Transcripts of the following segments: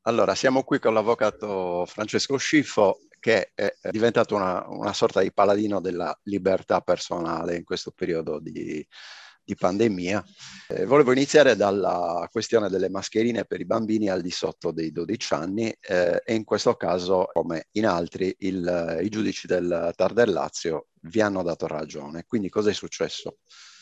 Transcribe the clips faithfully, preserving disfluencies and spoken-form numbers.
Allora, siamo qui con l'avvocato Francesco Sciffo, che è diventato una, una sorta di paladino della libertà personale in questo periodo di, di pandemia. Eh, volevo iniziare dalla questione delle mascherine per i bambini al di sotto dei dodici anni eh, e in questo caso, come in altri, il, i giudici del TAR del Lazio vi hanno dato ragione. Quindi cosa è successo?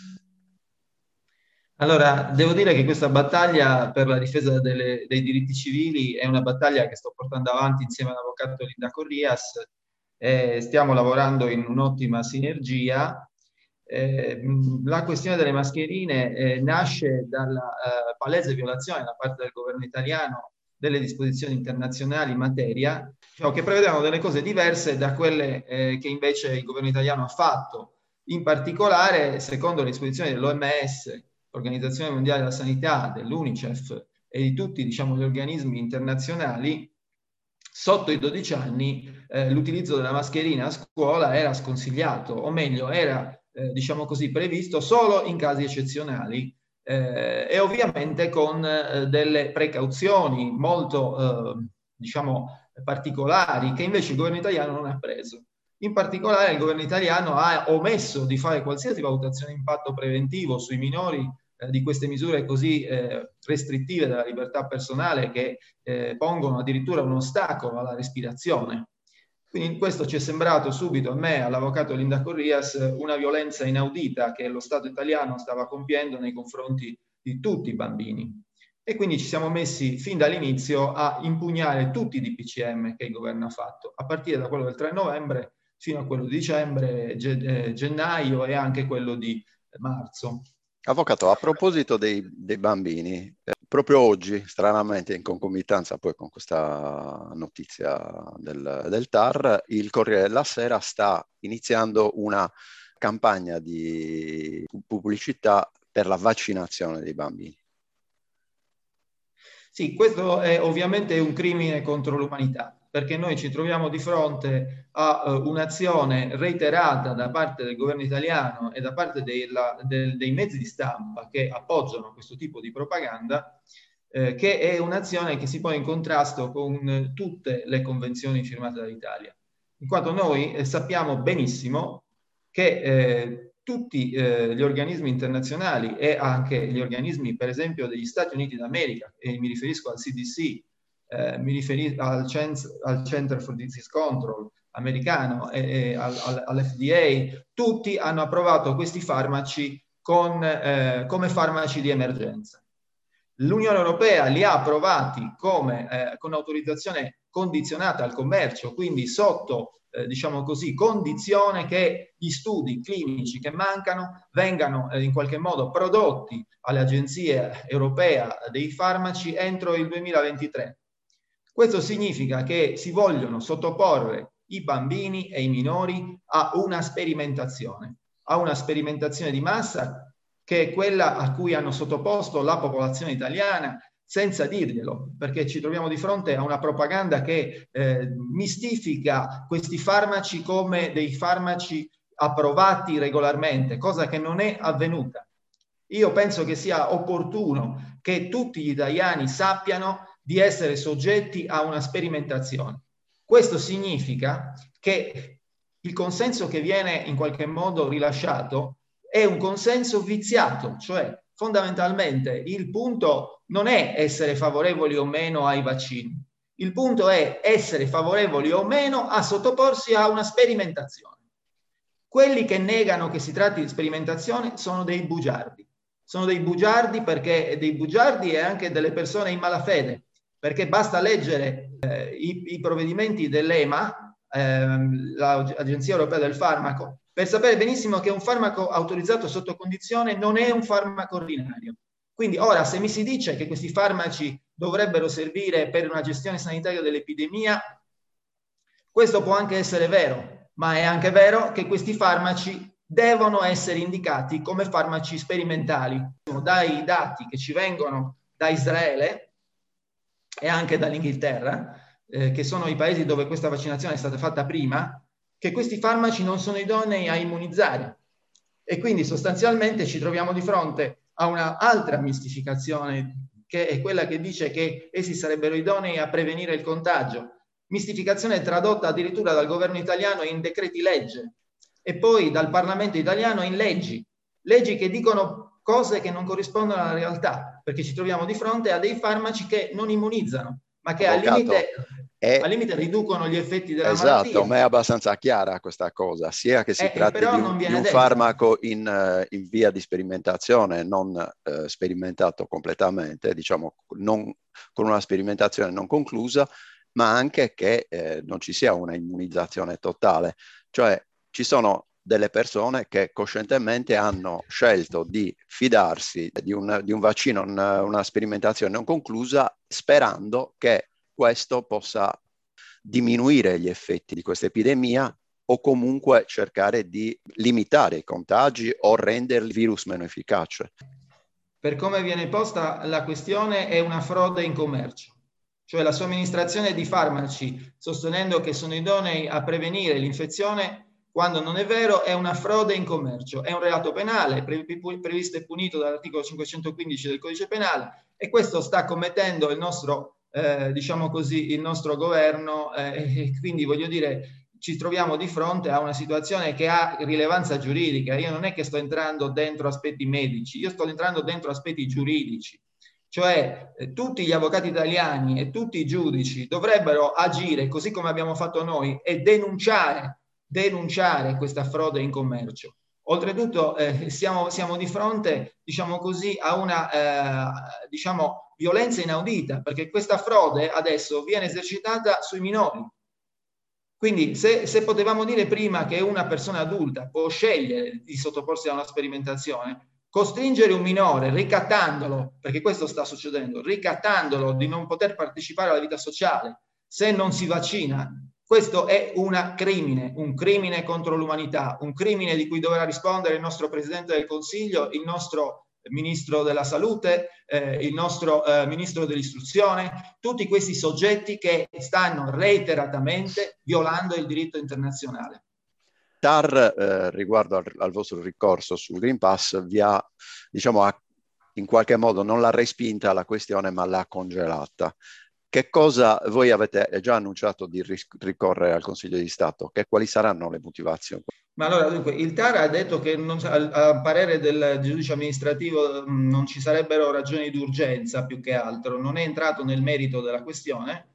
Allora, devo dire che questa battaglia per la difesa delle- dei diritti civili è una battaglia che sto portando avanti insieme all'avvocato Linda Corrias. Eh, stiamo lavorando in un'ottima sinergia. Eh, mh, la questione delle mascherine eh, nasce dalla eh, palese violazione da parte del governo italiano delle disposizioni internazionali in materia, diciamo, che prevedevano delle cose diverse da quelle eh, che invece il governo italiano ha fatto. In particolare, secondo le disposizioni dell'O M S, Organizzazione Mondiale della Sanità, dell'UNICEF e di tutti, diciamo, gli organismi internazionali, sotto i dodici anni eh, l'utilizzo della mascherina a scuola era sconsigliato, o meglio, era, eh, diciamo così, previsto solo in casi eccezionali eh, e ovviamente con eh, delle precauzioni molto, eh, diciamo, particolari che invece il governo italiano non ha preso. In particolare il governo italiano ha omesso di fare qualsiasi valutazione di impatto preventivo sui minori eh, di queste misure così eh, restrittive della libertà personale che eh, pongono addirittura un ostacolo alla respirazione. Quindi questo ci è sembrato subito a me, all'avvocato Linda Corrias, una violenza inaudita che lo Stato italiano stava compiendo nei confronti di tutti i bambini. E quindi ci siamo messi fin dall'inizio a impugnare tutti i D P C M che il governo ha fatto, a partire da quello del tre novembre fino a quello di dicembre, ge- gennaio e anche quello di marzo. Avvocato, a proposito dei, dei bambini, eh, proprio oggi, stranamente in concomitanza poi con questa notizia del, del TAR, il Corriere della Sera sta iniziando una campagna di pubblicità per la vaccinazione dei bambini. Sì, questo è ovviamente un crimine contro l'umanità, perché noi ci troviamo di fronte a uh, un'azione reiterata da parte del governo italiano e da parte della, del, dei mezzi di stampa che appoggiano questo tipo di propaganda, eh, che è un'azione che si pone in contrasto con eh, tutte le convenzioni firmate dall'Italia, in quanto noi eh, sappiamo benissimo che eh, tutti eh, gli organismi internazionali e anche gli organismi, per esempio, degli Stati Uniti d'America, e mi riferisco al C D C, eh, mi riferisco al, al Center for Disease Control americano e, e al, al, all'F D A, tutti hanno approvato questi farmaci con, eh, come farmaci di emergenza. L'Unione Europea li ha approvati come, eh, con autorizzazione condizionata al commercio, quindi sotto, eh, diciamo così, condizione che gli studi clinici che mancano vengano eh, in qualche modo prodotti all'Agenzia Europea dei Farmaci entro il duemilaventitré. Questo significa che si vogliono sottoporre i bambini e i minori a una sperimentazione, a una sperimentazione di massa che è quella a cui hanno sottoposto la popolazione italiana senza dirglielo, perché ci troviamo di fronte a una propaganda che eh, mistifica questi farmaci come dei farmaci approvati regolarmente, cosa che non è avvenuta. Io penso che sia opportuno che tutti gli italiani sappiano di essere soggetti a una sperimentazione. Questo significa che il consenso che viene in qualche modo rilasciato è un consenso viziato, cioè fondamentalmente il punto non è essere favorevoli o meno ai vaccini, il punto è essere favorevoli o meno a sottoporsi a una sperimentazione. Quelli che negano che si tratti di sperimentazione sono dei bugiardi. Sono dei bugiardi perché dei bugiardi e anche delle persone in malafede, perché basta leggere eh, i, i provvedimenti dell'E M A, ehm, l'Agenzia Europea del Farmaco, per sapere benissimo che un farmaco autorizzato sotto condizione non è un farmaco ordinario. Quindi ora, se mi si dice che questi farmaci dovrebbero servire per una gestione sanitaria dell'epidemia, questo può anche essere vero, ma è anche vero che questi farmaci devono essere indicati come farmaci sperimentali. Dai dati che ci vengono da Israele e anche dall'Inghilterra, eh, che sono i paesi dove questa vaccinazione è stata fatta prima, che questi farmaci non sono idonei a immunizzare. E quindi sostanzialmente ci troviamo di fronte a un'altra mistificazione che è quella che dice che essi sarebbero idonei a prevenire il contagio. Mistificazione tradotta addirittura dal governo italiano in decreti legge e poi dal Parlamento italiano in leggi, leggi che dicono cose che non corrispondono alla realtà, perché ci troviamo di fronte a dei farmaci che non immunizzano, ma che al limite, è... al limite riducono gli effetti della esatto, malattia. ma è abbastanza chiara questa cosa, sia che si eh, tratti di un, di un farmaco in, uh, in via di sperimentazione, non uh, sperimentato completamente, diciamo non, con una sperimentazione non conclusa, ma anche che eh, non ci sia una immunizzazione totale. Cioè ci sono delle persone che coscientemente hanno scelto di fidarsi di un, di un vaccino, una, una sperimentazione non conclusa, sperando che questo possa diminuire gli effetti di questa epidemia o comunque cercare di limitare i contagi o rendere il virus meno efficace. Per come viene posta la questione, è una frode in commercio. Cioè la somministrazione di farmaci sostenendo che sono idonei a prevenire l'infezione, quando non è vero, è una frode in commercio, è un reato penale previsto e punito dall'articolo cinquecentoquindici del Codice Penale, e questo sta commettendo il nostro, eh, diciamo così, il nostro governo, eh, e quindi voglio dire, ci troviamo di fronte a una situazione che ha rilevanza giuridica. Io non è che sto entrando dentro aspetti medici, io sto entrando dentro aspetti giuridici. Cioè eh, tutti gli avvocati italiani e tutti i giudici dovrebbero agire così come abbiamo fatto noi e denunciare, denunciare questa frode in commercio. Oltretutto eh, siamo, siamo di fronte, diciamo così, a una eh, diciamo, violenza inaudita, perché questa frode adesso viene esercitata sui minori. Quindi se, se potevamo dire prima che una persona adulta può scegliere di sottoporsi a una sperimentazione, costringere un minore, ricattandolo, perché questo sta succedendo, ricattandolo di non poter partecipare alla vita sociale se non si vaccina, questo è un crimine, un crimine contro l'umanità, un crimine di cui dovrà rispondere il nostro Presidente del Consiglio, il nostro Ministro della Salute, eh, il nostro eh, Ministro dell'Istruzione, tutti questi soggetti che stanno reiteratamente violando il diritto internazionale. T A R, eh, riguardo al, al vostro ricorso sul Green Pass, vi ha, diciamo, ha, in qualche modo non l'ha respinta la questione, ma l'ha congelata. Che cosa voi avete già annunciato di ricorrere al Consiglio di Stato? Che, quali saranno le motivazioni? Ma allora, dunque, il T A R ha detto che non, a parere del giudice amministrativo non ci sarebbero ragioni di urgenza più che altro, non è entrato nel merito della questione.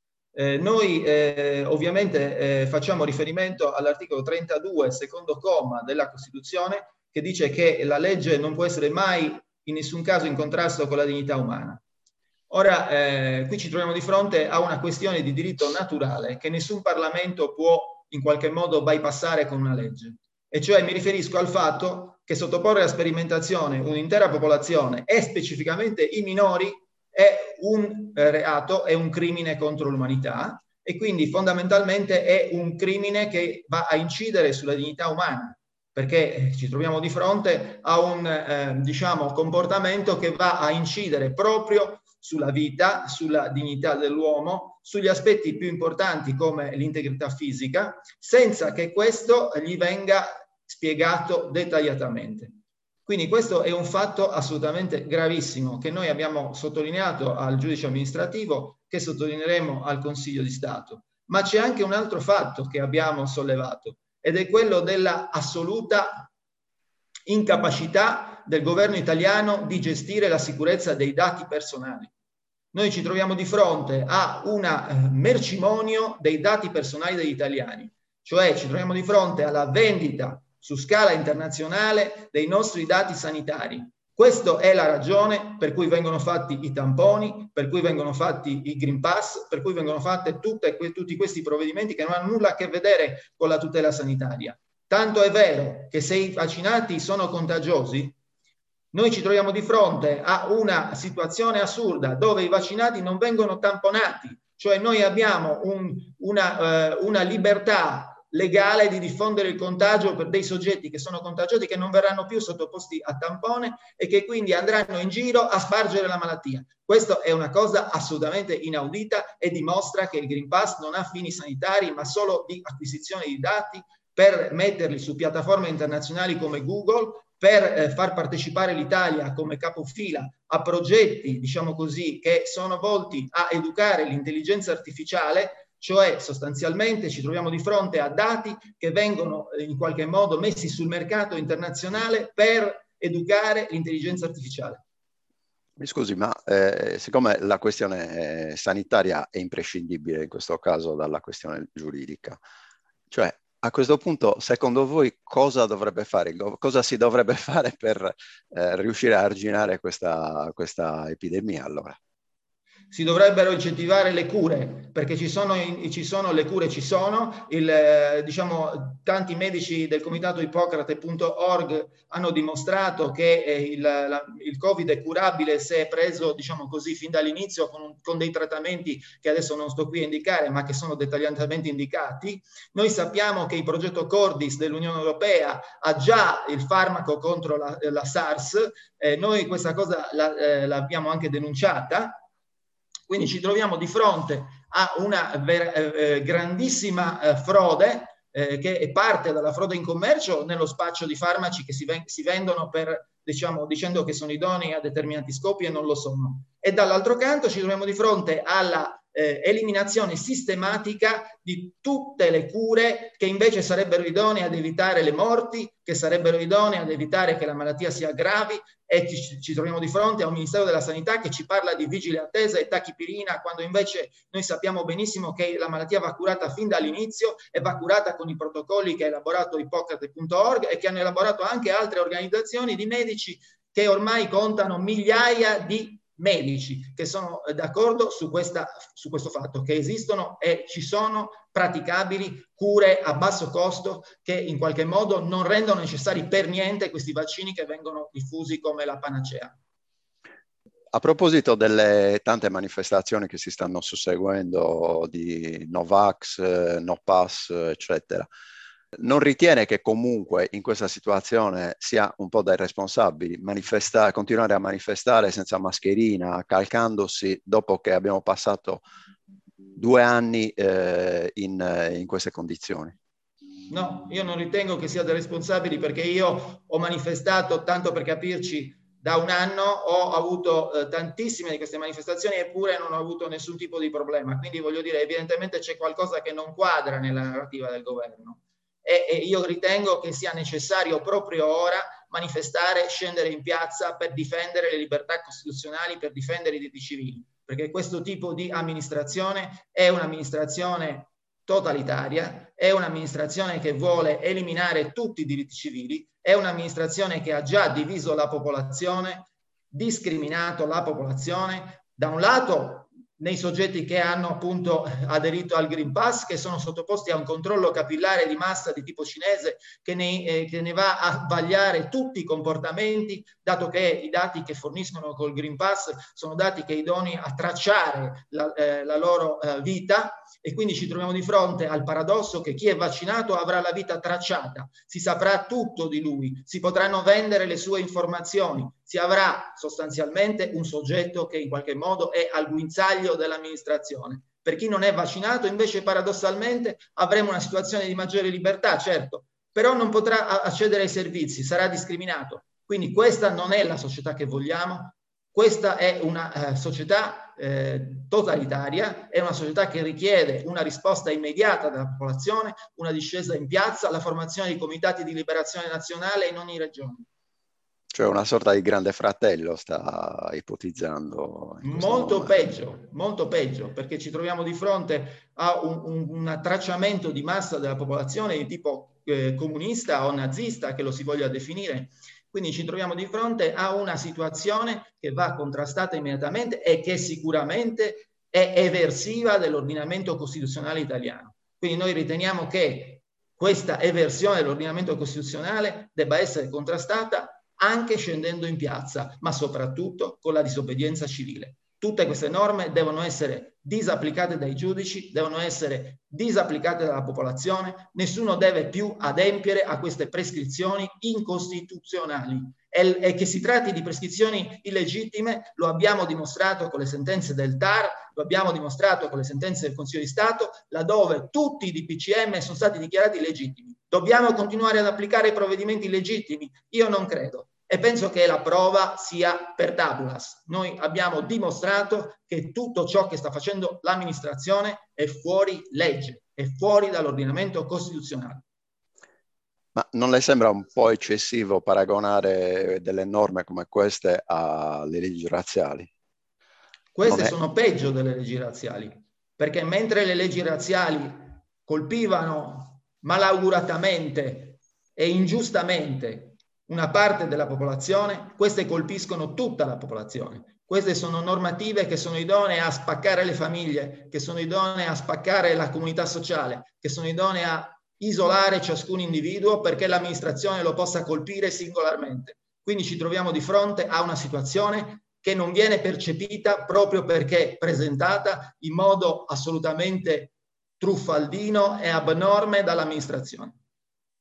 Eh, noi eh, ovviamente eh, facciamo riferimento all'articolo trentadue, secondo comma della Costituzione, che dice che la legge non può essere mai in nessun caso in contrasto con la dignità umana. Ora, eh, qui ci troviamo di fronte a una questione di diritto naturale che nessun Parlamento può in qualche modo bypassare con una legge. E cioè mi riferisco al fatto che sottoporre a sperimentazione un'intera popolazione e specificamente i minori è un reato, è un crimine contro l'umanità e quindi fondamentalmente è un crimine che va a incidere sulla dignità umana, perché ci troviamo di fronte a un eh, diciamo, comportamento che va a incidere proprio sulla vita, sulla dignità dell'uomo, sugli aspetti più importanti come l'integrità fisica, senza che questo gli venga spiegato dettagliatamente. Quindi questo è un fatto assolutamente gravissimo che noi abbiamo sottolineato al giudice amministrativo, che sottolineeremo al Consiglio di Stato. Ma c'è anche un altro fatto che abbiamo sollevato ed è quello della assoluta incapacità del governo italiano di gestire la sicurezza dei dati personali. Noi ci troviamo di fronte a un mercimonio dei dati personali degli italiani, cioè ci troviamo di fronte alla vendita su scala internazionale dei nostri dati sanitari. Questa è la ragione per cui vengono fatti i tamponi, per cui vengono fatti i Green Pass, per cui vengono fatti tutti questi provvedimenti che non hanno nulla a che vedere con la tutela sanitaria. Tanto è vero che se i vaccinati sono contagiosi, noi ci troviamo di fronte a una situazione assurda dove i vaccinati non vengono tamponati, cioè noi abbiamo un, una, uh, una libertà legale di diffondere il contagio per dei soggetti che sono contagiosi, che non verranno più sottoposti a tampone e che quindi andranno in giro a spargere la malattia. Questa è una cosa assolutamente inaudita e dimostra che il Green Pass non ha fini sanitari ma solo di acquisizione di dati per metterli su piattaforme internazionali come Google per eh, far partecipare l'Italia come capofila a progetti, diciamo così, che sono volti a educare l'intelligenza artificiale, cioè sostanzialmente ci troviamo di fronte a dati che vengono eh, in qualche modo messi sul mercato internazionale per educare l'intelligenza artificiale. Mi scusi, ma eh, siccome la questione sanitaria è imprescindibile in questo caso dalla questione giuridica, cioè a questo punto, secondo voi, cosa dovrebbe fare, cosa si dovrebbe fare per eh, riuscire a arginare questa, questa epidemia allora? Si dovrebbero incentivare le cure, perché ci sono, ci sono le cure, ci sono. Il, eh, diciamo, tanti medici del comitato ippocrate punto org hanno dimostrato che eh, il, la, il Covid è curabile se è preso, diciamo così, fin dall'inizio con, con dei trattamenti che adesso non sto qui a indicare, ma che sono dettagliatamente indicati. Noi sappiamo che il progetto Cordis dell'Unione Europea ha già il farmaco contro la, la SARS. Eh, noi questa cosa la, eh, l'abbiamo anche denunciata. Quindi ci troviamo di fronte a una eh, grandissima eh, frode eh, che parte dalla frode in commercio nello spaccio di farmaci che si, ven- si vendono per, diciamo, dicendo che sono idonei a determinati scopi e non lo sono. E dall'altro canto ci troviamo di fronte alla eh, eliminazione sistematica di tutte le cure che invece sarebbero idonee ad evitare le morti, che sarebbero idonee ad evitare che la malattia si aggravi, e ci, ci troviamo di fronte a un Ministero della Sanità che ci parla di vigile attesa e tachipirina, quando invece noi sappiamo benissimo che la malattia va curata fin dall'inizio e va curata con i protocolli che ha elaborato ippocrate punto org e che hanno elaborato anche altre organizzazioni di medici che ormai contano migliaia di medici che sono d'accordo su, questa, su questo fatto, che esistono e ci sono praticabili cure a basso costo che in qualche modo non rendono necessari per niente questi vaccini che vengono diffusi come la panacea. A proposito delle tante manifestazioni che si stanno susseguendo di Novax, No Pass, eccetera, non ritiene che comunque in questa situazione sia un po' dai responsabili manifestare, continuare a manifestare senza mascherina, calcandosi dopo che abbiamo passato due anni eh, in, in queste condizioni? No, io non ritengo che sia dai responsabili, perché io ho manifestato, tanto per capirci, da un anno, ho avuto eh, tantissime di queste manifestazioni eppure non ho avuto nessun tipo di problema. Quindi voglio dire, evidentemente c'è qualcosa che non quadra nella narrativa del governo. E, e io ritengo che sia necessario proprio ora manifestare, scendere in piazza per difendere le libertà costituzionali, per difendere i diritti civili, perché questo tipo di amministrazione è un'amministrazione totalitaria, è un'amministrazione che vuole eliminare tutti i diritti civili, è un'amministrazione che ha già diviso la popolazione, discriminato la popolazione, da un lato nei soggetti che hanno appunto aderito al Green Pass, che sono sottoposti a un controllo capillare di massa di tipo cinese che ne, eh, che ne va a vagliare tutti i comportamenti, dato che i dati che forniscono col Green Pass sono dati che idonei a tracciare la, eh, la loro eh, vita, e quindi ci troviamo di fronte al paradosso che chi è vaccinato avrà la vita tracciata, si saprà tutto di lui, si potranno vendere le sue informazioni, si avrà sostanzialmente un soggetto che in qualche modo è al guinzaglio dell'amministrazione. Per chi non è vaccinato invece paradossalmente avremo una situazione di maggiore libertà, certo, però non potrà accedere ai servizi, sarà discriminato. Quindi questa non è la società che vogliamo, questa è una eh, società eh, totalitaria, è una società che richiede una risposta immediata dalla popolazione, una discesa in piazza, la formazione di comitati di liberazione nazionale in ogni regione. Cioè una sorta di grande fratello sta ipotizzando. Molto peggio, molto peggio, perché ci troviamo di fronte a un, un, un tracciamento di massa della popolazione di tipo eh, comunista o nazista, che lo si voglia definire. Quindi ci troviamo di fronte a una situazione che va contrastata immediatamente e che sicuramente è eversiva dell'ordinamento costituzionale italiano. Quindi noi riteniamo che questa eversione dell'ordinamento costituzionale debba essere contrastata anche scendendo in piazza, ma soprattutto con la disobbedienza civile. Tutte queste norme devono essere disapplicate dai giudici, devono essere disapplicate dalla popolazione, nessuno deve più adempiere a queste prescrizioni incostituzionali. E, e che si tratti di prescrizioni illegittime lo abbiamo dimostrato con le sentenze del T A R, lo abbiamo dimostrato con le sentenze del Consiglio di Stato, laddove tutti i D P C M sono stati dichiarati illegittimi. Dobbiamo continuare ad applicare i provvedimenti legittimi? Io non credo. E penso che la prova sia per tabulas. Noi abbiamo dimostrato che tutto ciò che sta facendo l'amministrazione è fuori legge, è fuori dall'ordinamento costituzionale. Ma non le sembra un po' eccessivo paragonare delle norme come queste alle leggi razziali? Queste è... sono peggio delle leggi razziali, perché mentre le leggi razziali colpivano malauguratamente e ingiustamente una parte della popolazione, queste colpiscono tutta la popolazione. Queste sono normative che sono idonee a spaccare le famiglie, che sono idonee a spaccare la comunità sociale, che sono idonee a isolare ciascun individuo perché l'amministrazione lo possa colpire singolarmente. Quindi ci troviamo di fronte a una situazione che non viene percepita proprio perché presentata in modo assolutamente truffaldino e abnorme dall'amministrazione.